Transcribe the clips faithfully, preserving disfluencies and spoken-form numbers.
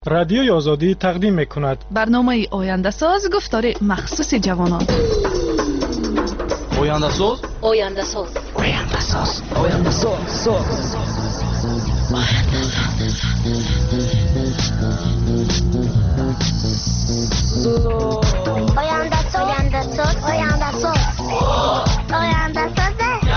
رادیوی آزادی تقدیم می‌کند برنامه آینده ساز گفتار مخصوص جوانان. آینده ساز آینده ساز آینده ساز آینده ساز آینده ساز آینده ساز آینده ساز آینده ساز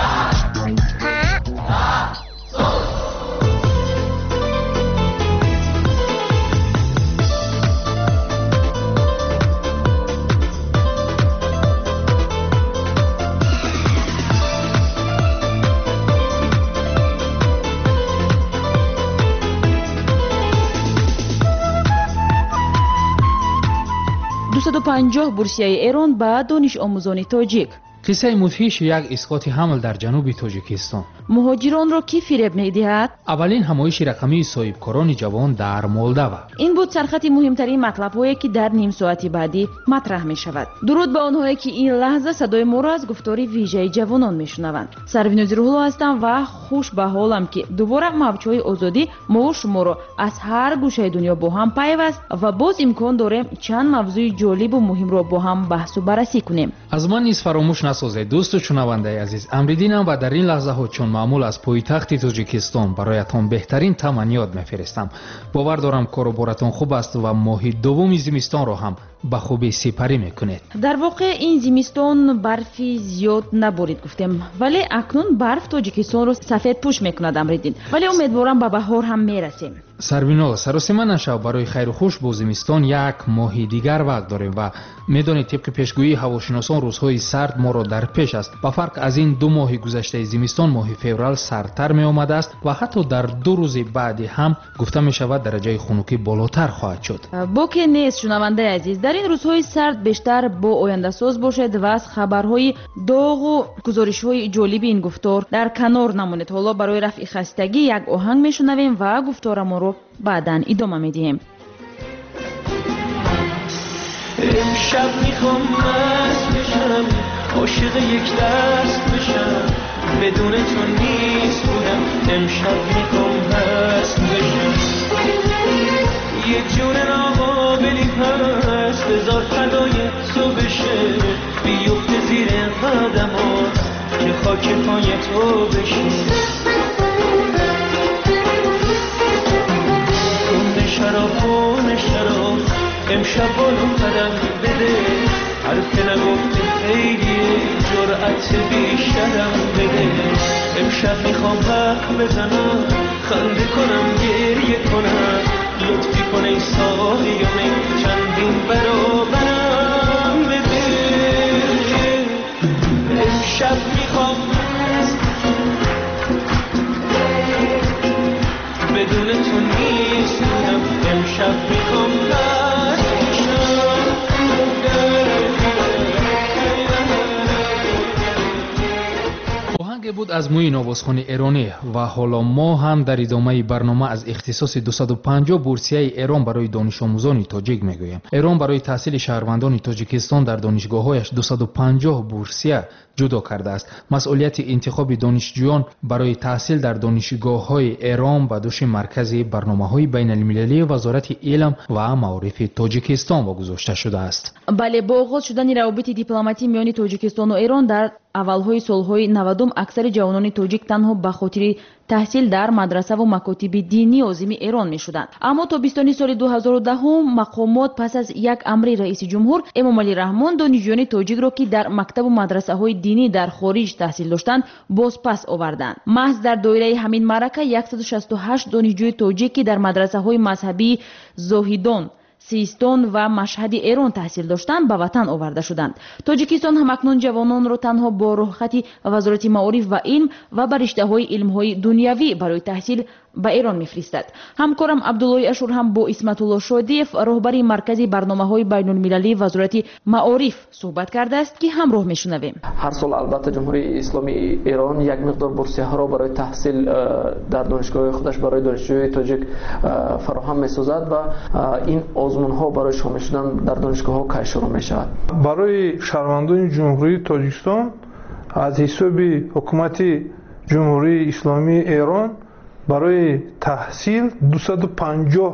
دویست و پنجاه بورسیه ایران به دانش آموزان تاجیک. قصه مدهش یک اسقاط حمل در جنوب تاجیکستان. مهاجران را کی فریب می‌دهد؟ اولین همایش رقمی صاحبکاران جوان در مولداوا. این بود سرخط مهمترین مطلب‌هایی که در نیم ساعتی بعدی مطرح می‌شود. درود به آنهایی که این لحظه صدای ما را از گفتار ویژه جوانان می‌شنوند. سروین روح‌الله هستم و خوش به حالم که دوباره موج‌های آزادی ما و شما را از هر گوشه دنیا با هم پیوست و باز امکان داریم چند موضوع جالب و مهم را با هم بحث و بررسی کنیم. از من نیز فراموش نسازید دوست و شنونده عزیز، امریدینم و در این لحظه ها چون معمول از پایتخت تاجیکستان برایتان بهترین تمنیات میفرستم. باور دارم کار و بارتان خوب است و ماه دوم زمستان را هم به خوبی سپری میکنید. در واقع این زمستان برفی زیاد نبارید گفتیم، ولی اکنون برف تاجیکستان را سفید پوش میکند امریدین، ولی امیدوارم به بهار هم میرسیم. سروینا سراسیمه نشو، برای خیر و خوش با زمستان یک ماه دیگر وقت داریم و میدانید طبق پیشگویی هواشناسان روزهای سرد ما را در پیش است. با فرق از این دو ماه گذشته زمستان ماه فوریه سردتر می آمده است و حتی در دو روز بعدی هم گفته می شود درجه خنکی بالاتر خواهد شد. با که نیست شنونده عزیز، در این روزهای سرد بیشتر با آینده ساز باشید و از خبرهای داغ و گزارش‌های جالب این گفتار در کنار نمانید. حالا برای رفع خستگی یک آهنگ میشنویم و گفتار ما رو بعداً ادامه میدیم. امشب میخوام مست بشم، عاشق یک دست بشم، بدون تو نیست بودم. امشب میخوام مست بشم، یه جون ناقابلی هست، بذار فدای تو بشه، بیفته زیر قدمات که خاک پای تو بشه. شراب خون شراب امشب بالو قدم بده، حرف نگفته خیلی جرأت بیشترم بده. امشب میخوام حرف بزنم، خنده کنم گریه کنم، لطفی کن ای ساقیانه چندین برابرم بده. امشب میخوام بدون تو نیست بودم، امشب میخوام آهنگ بود از موی نوازخوان ایرانی و حالا ما هم در ادامه برنامه از اختصاص دویست و پنجاه بورسیه ایران برای دانش آموزان تاجیک میگویم. ایران برای تحصیل شهروندان تاجیکستان در دانشگاه‌هایش دویست و پنجاه بورسیه جدا کرده است. مسئولیت انتخاب دانشجویان برای تحصیل در دانشگاه‌های ایران به دوش مرکز برنامه‌های بین‌المللی وزارت علم و معارف تاجیکستان واگذاشته شده است. بله، با آغاز شدن روابط دیپلماتی میان تاجیکستان و ایران در اولهای سالهای نودم اکثر جوانان تاجیک تنها به خاطر تحصیل در مدرسه و مکاتب دینی عظیم ایران می شدند. اما تابستان سال دو هزار و ده مقامات پس از یک امر رئیس جمهور امام علی رحمان دانشجویان تاجیک را که در مکتب و مدرسه های دینی در خارج تحصیل داشتند باز پس آوردند. محض در دایره همین معرکه صد و شصت و هشت دانشجوی تاجیک که در مدرسه های مذهبی زاهدان، سیستان و مشهد ایران تحصیل داشتند به وطن آورده شدند. تاجیکستان هم اکنون جوانان را تنها با رخصت وزارت معارف و علم و بر رشته‌های علم‌های دنیوی برای تحصیل به ایران میفرستد. همکارم عبدالله اشور هم با اسمت الله شادیف راهبر مرکز برنامه‌های بین‌المللی وزارت معارف صحبت کرده است که همراه میشنویم. هر سال البته جمهوری اسلامی ایران یک مقدار بورسیه ها را برای تحصیل در دانشگاه خودش برای دانشجوی تاجیک فراهم می‌سازد و این آزمون ها برای شامل شدن در دانشگاه ها کی شروع می‌شود. برای شهروندان جمهوری تاجیکستان از حساب حکومت جمهوری اسلامی ایران برای تحصیل دویست و پنجاه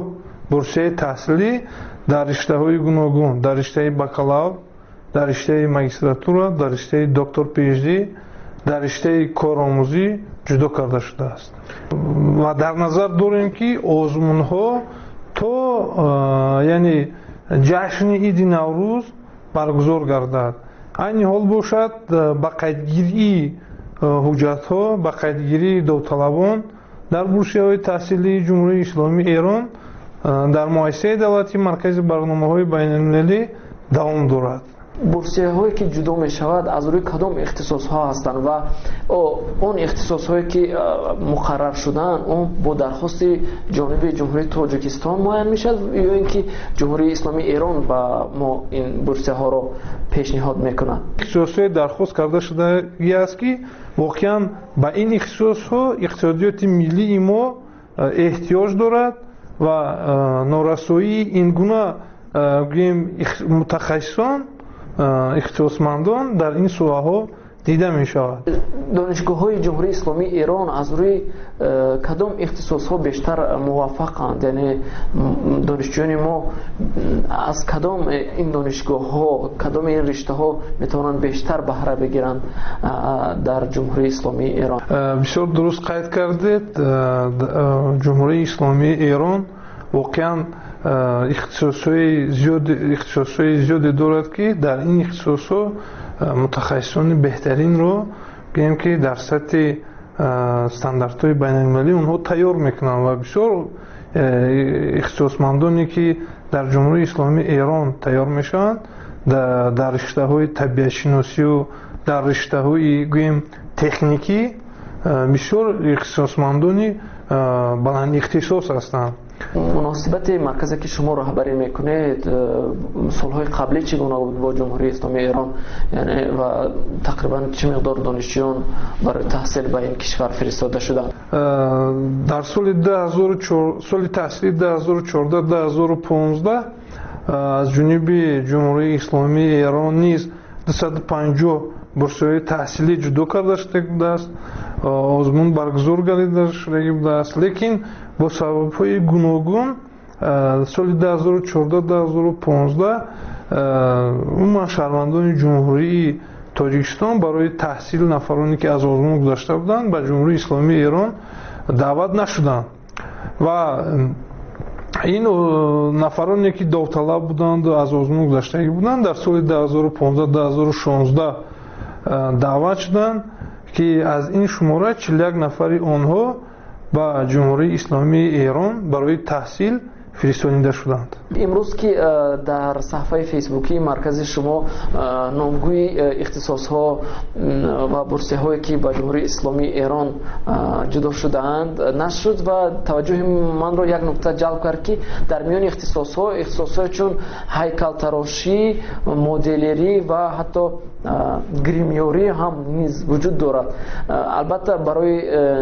бурсияи таҳсилӣ дар риштаҳои гуногун, дар риштаи бакалавр, дар риштаи магистратура, дар риштаи доктор PhD, дар риштаи коромӯзӣ ҷудо карда шудааст. Ва дар назар дорем ки озмунҳо то яъне ҷашни иди Наврӯз баргузор гардад. айни ҳол бошад ба қайдгирии ҳуҷҷатҳо, ба қайдгирии довталабон дар бурсияҳои таҳсилии ҷумҳурии исломии Эрон дар муассисаи давлати маркази барномаҳои байналмилалӣ давом дорад. бурсияҳое ки ҷудо мешавад аз рӯи кадом ихтисосҳо ҳастанд ва он ихтисосҳое ки муқаррар шудаанд он бо дархости ҷониби ҷумҳурии Тоҷикистон муайян мешавад ё ин ки ҷумҳурии исломии Эрон ба мо ин бурсияҳоро пешниҳод мекунад? ихтисосҳое дархост карда шудагӣ аст ки воқеан ба ин ихтисосҳо иқтисодиёти миллии мо эҳтиёҷ дорад ва норасоии ин гуна гӯем мутахассисон ихтисосмандон дар ин соҳаҳо дида мешавад. донишгоҳҳои ҷумҳурии исломии Эрон аз рӯи кадом ихтисосҳо бештар муваффақанд? яъне донишҷӯёни мо аз кадом ин донишгоҳҳо, кадом ин риштаҳо метавонанд бештар баҳра бигиранд дар ҷумҳурии исломии Эрон? бисёр дуруст қайд кардед. ҷумҳурии исломии Эрон воқеан ихтисосҳои зиёде дорад ки дар ин ихтисосҳо мутахассисони беҳтаринро гӯем ки дар сатҳи стандартҳои байналмилалӣ онҳо тайёр мекунанд ва бисёр ихтисосмандоне ки дар ҷумҳурии исломии Эрон тайёр мешаванд дар риштаҳои табиатшиносию дар риштаҳои гӯем техникӣ бисёр ихтисосмандони баландихтисос ҳастанд. муносибати марказе ки шумо раҳбарӣ мекунед солҳои қаблӣ чӣ гуна буд бо ҷумҳурии исломии Эрон, яъне ва тақрибан чӣ миқдор донишҷӯён барои таҳсил ба ин кишвар фиристода шуданд? дар соли соли таҳсилии ду ҳазору чордаҳ ду ҳазору понздаҳ аз ҷониби ҷумҳурии исломии Эрон низ дусаду панҷоҳ бурсияҳои таҳсилӣ ҷудо карда шуда будааст, озмун баргузор гардида шудагӣ будааст, лекин бо сабабҳои гуногун соли ду ҳазору чордаҳ ду ҳазору понздаҳ умуман шаҳрвандони ҷумҳурии Тоҷикистон барои таҳсил нафароне ки аз озмун гузашта буданд ба ҷумҳурии исломии Эрон даъват нашуданд ва ин нафароне ки довталаб буданд аз озмун гузаштагӣ буданд дар соли ду ҳазору понздаҳ ду ҳазору шонздаҳ даъват шуданд ки аз ин шумора чилу як нафари онҳо ба ҷумҳурии исломии Эрон барои таҳсил фиристонида шуданд. имрӯз ки дар саҳифаи фейсбукии маркази шумо номгӯи ихтисосҳо ва бурсияҳое ки ба ҷумҳурии исломии Эрон ҷудо шудаанд нашр шуд ва таваҷҷӯҳи манро як нукта ҷалб кард ки дар миёни ихтисосҳо ихтисосҳое чун ҳайкалтарошӣ, моделерӣ ва ҳатто гримёрӣ ҳам низ вуҷуд дорад. албатта барои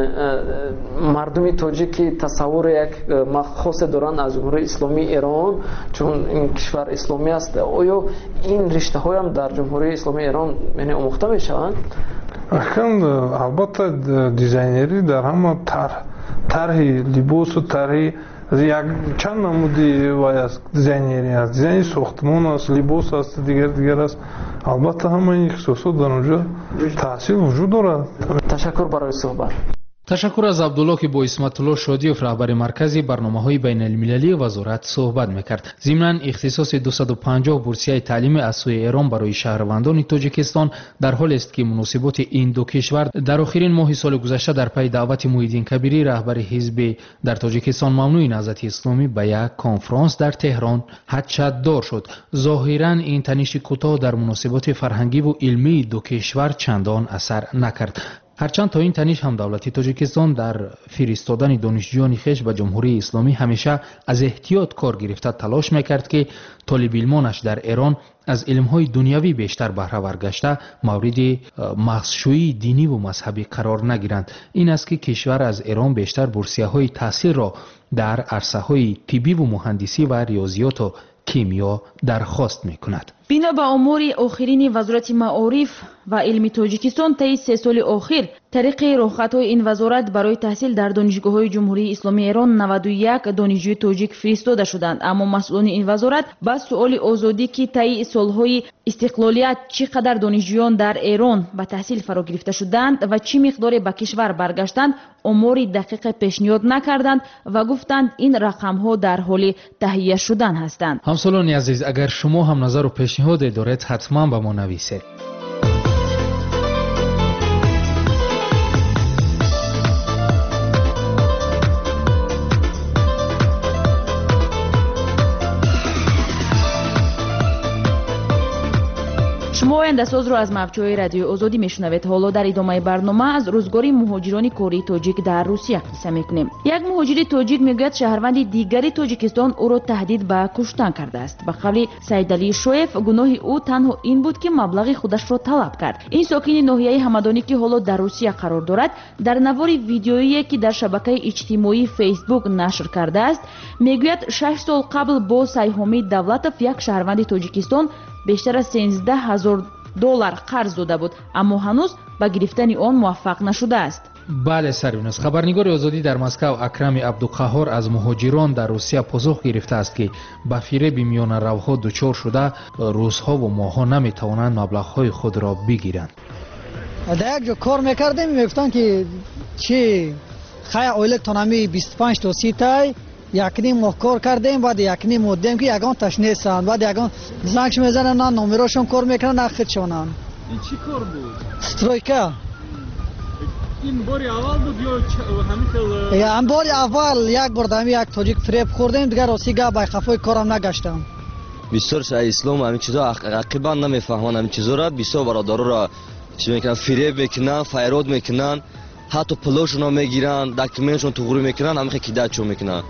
мардуми тоҷик ки тасаввури як хосе доранд аз ҷумҳурии исломии Эрон, чун ин кишвар исломӣ аст, оё ин риштаҳоям дар ҷумҳурии исломии Эрон яъне омӯхта мешаванд? акан албатта дизайнерӣ дар ҳама тарҳи либосу тарҳи як чанд намуди вай аст. дизайнерӣ аст, дизайни сохтмон аст, либос аст, дигар дигар аст. албатта ҳама ин ихтисосот дар онҷо таҳсил вуҷуд дорад. ташаккур барои суҳбат. ташаккур аз абдулло ки бо исматулло шодиев раҳбари маркази барномаҳои байналмилалии вазорат суҳбат мекард. зимнан ихтисоси дусаду панҷоҳ бурсияи таълими аз сӯи Эрон барои шаҳрвандони Тоҷикистон дар ҳолест ки муносиботи ин ду кишвар дар охирин моҳи соли гузашта дар пайи даъвати Муҳиддин Кабирӣ раҳбари ҳизби дар Тоҷикистон мамнӯи Наҳзати Исломӣ ба як конфронс дар Теҳрон ҳаҷҷатдор шуд. зоҳиран ин таниши кӯтоҳ дар муносиботи фарҳангиву илмии ду кишвар чандон асар накард. ҳарчанд то ин таниш ҳам давлати Тоҷикистон дар фиристодани донишҷӯёни хеш ба ҷумҳурии исломӣ ҳамеша аз эҳтиёт кор гирифта талош мекард ки толибилмонаш дар Эрон аз илмҳои дунявӣ бештар баҳравар гашта мавриди мағзшӯии диниву мазҳабӣ қарор нагиранд. ин аст ки кишвар аз Эрон бештар бурсияҳои таҳсилро дар арсаҳои тиббиву муҳандисӣ ва риёзиёту кимиё дархост мекунад. бино ба омори охирини вазорати маориф ва илми тоҷикистон таи се соли охир тариқи роҳхатҳои ин вазорат барои таҳсил дар донишгоҳҳои ҷумҳурии исломии эрон наваду як донишҷӯи тоҷик фиристода шуданд. Аммо масъулони ин вазорат ба суоли озодӣ ки таи солҳои истиқлолият чӣ қадар донишҷӯён дар эрон ба таҳсил фаро гирифта шуданд ва чӣ миқдоре ба кишвар баргаштанд омори дақиқе пешниҳод накарданд ва гуфтанд ин рақамҳо дар ҳоли таҳия шудан ҳастанд. ҳамсолони азиз, агар шумо ҳам назару пешниҳоде доред, ҳатман ба мо нависед. шумо ояндасозро аз мавҷҳои радиои озодӣ мешунавед. ҳоло дар идомаи барнома аз рӯзгори муҳоҷирони кории тоҷик дар русия қисса мекунем. як муҳоҷири тоҷик мегӯяд шаҳрванди дигари тоҷикистон ӯро таҳдид ба куштан кардааст. ба қавли саидалӣ шоев, гуноҳи ӯ танҳо ин буд ки маблағи худашро талаб кард. ин сокини ноҳияи ҳамадонӣ ки ҳоло дар русия қарор дорад, дар навори видеоие ки дар шабакаи иҷтимоӣ фейсбук нашр кардааст, мегӯяд шаш сол қабл бо сайҳоми давлатов як шаҳрванди тоҷикистон бештар аз сенздаҳ ҳазор доллар қарз дода буд, аммо ҳанӯз ба гирифтани он муваффақ нашудааст. бале сарвинус, хабарнигори озодӣ дар Москав Акрами Абдуқаҳҳор аз муҳоҷирон дар Русия посух гирифтааст ки ба фиреби миёнаравҳо дучор шуда рӯзҳову моҳҳо наметавонанд маблағҳои худро бигиранд. дар як ҷо кор мекардем, мегуфтанд ки чи хай оилатонами бисту панҷ то си тай якним моҳ кор кардем, баъд якним моҳ дидем ки ягонташ нестанд, баъд ягон занг мезананд, на номерошон кор мекунанд, на худшонанд. ин чӣ кор буд? стройка. ин бори аввал буд ё ҳамин хел? Я ам бори аввал як бор дами як тоҷик фиреб хӯрдем, дигар роси гап бай хафои корам нагаштам. бисёр шаҳри ислом ҳамин чизо ақибан намефаҳманд, ҳамин чизоро бисёр бародароро чӣ мекунанд, фиреб мекунанд, файрод мекунанд, ҳатто пулошонро мегиранд, документшон туғурӣ мекунанд, ҳамин хел кидачо мекунанд.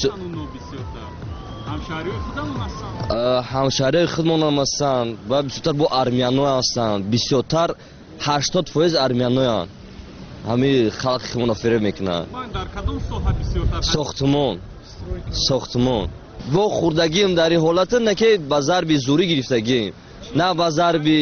ҳамшаҳриҳои худмон ҳам ҳастанд ва бисёртар бо армияно ҳастанд, бисёртар ҳаштод фоиз армияноянд. ҳамин халқи худмонро фиреб мекунанд. дар кадом соҳа бисёртар? сохтмон сохтмон во хурдагием дар ин ҳолата на ки ба зарби зурӣ гирифтагием, на ба зарби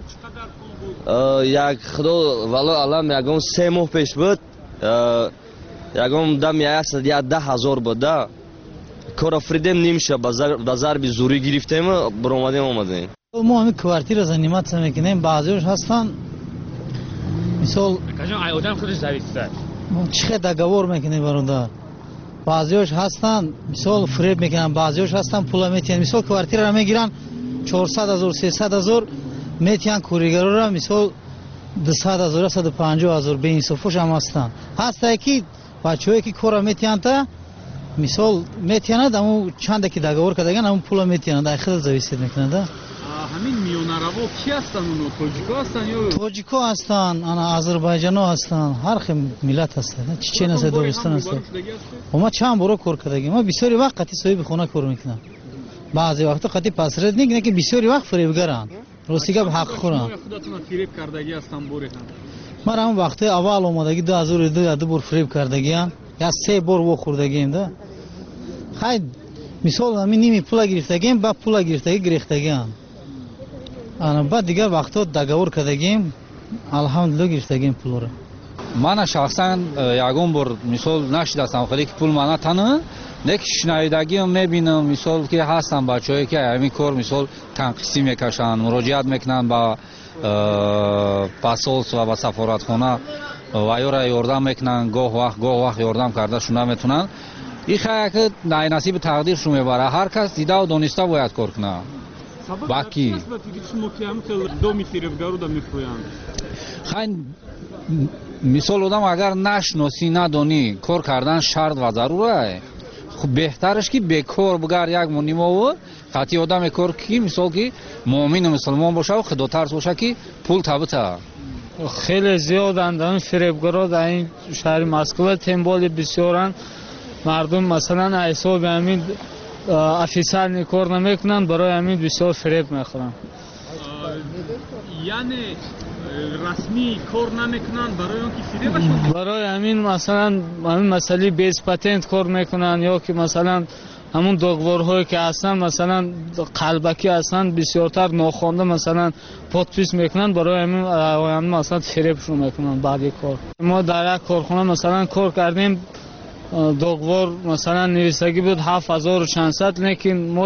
як худо вало алам ягон се моҳ пеш буд, ягон дам яксад ядаҳ ҳазор буда кора фиридем нимша ба зарби зурӣ гирифтем, биромадем омадем. мо ҳамин квартира заниматся мекунем, баъзеҳош ҳастанд мисол одам худаш зависида чӣ хел договор мекунем бародар, баъзеҳош ҳастанд мисол фиреб мекунанд, баъзеҳош ҳастанд пула метиҳанд, мисол квартираро мегиранд чорсад ҳазор сесад ҳазор метиҳанд, кӯригарора мисол дусад ҳазор саду панҷоҳ ҳазор беинсофош ҳам ҳастанд. ҳастае ки бачаҳое ки корро метиҳанда мисол метиҳанд, аммо чанде ки договор кардаган аммо пула метиҳанд, ай хел зависит мекунад. ҳамин миёнараво ки ҳастанд? уно тоҷико ҳастанд ё тоҷико ҳастанд, ана озарбойҷано ҳастанд, ҳар хел миллат ҳастанд, чечен аст, догистон аст. ма чанд боро кор кардагем, ма бисёри вақт қати соҳиби хона кор мекунам, баъзе вақто қати посредник, не ки бисёри вақт фиребгаранд, рости гап ҳақхӯранд. худатона фиреб кардаги ҳастанд бори ҳам? ман ҳамн вақтаи аввал омадаги ду ҳазору ду ду бор фиреб кардагиам, я се бор вохӯрдагием да. хай мисол ҳамин ними пула гирифтагием, ба пула гирифтаги гирехтагиам, ана баъд дигар вақтҳо договор кардагием, алҳамдулилло гирифтагием пулро. мана шахсан ягон бор мисол нашидастам хеле ки пул мана тана, лек шунавидагиам мебинам мисол ки ҳастанд бачаҳое ки ҳамин кор мисол танқисӣ мекашанд, муроҷиат мекунанд ба посолство ва сафоратхона ва ёра ёрдам мекунанд, гоҳ вақт гоҳ вақт ёрдам карда шуда метунанд. ин хая ки насиби тақдиршон мебарад, ҳар кас дидау дониста бояд кор кунад. баки хай мисол одам агар нашносӣ надонӣ кор кардан шарт ва зарур аст, хуб беҳтараш ки бекор бигар як монимову қати одаме кор ки мисол ки муъмину мусулмон бошаву худотарс боша ки пул табита. хеле зиёданд ин фиребгаро дар ин шаҳри Москва, тем более бисёранд мардум масалан ҳисоби ҳамин официальный кор намекунанд, барои ҳамин бисёр фиреб мехӯранд. яъне расмӣ кор намекунанд барои он ки фиребашон? барои ҳамин масалан ҳамин масъалаи без патент кор мекунанд, ё ки масалан همون договорҳое ки ҳастанд масалан қалбакӣ ҳастанд бисёртар нохонда масалан подпис мекунанд барои ҳамин оянда масалан фиребшон мекунанд баъди кор. мо дар як корхона масалан кор кардем договор масалан нависагӣ буд ҳафт ҳазору чандсад лекин мо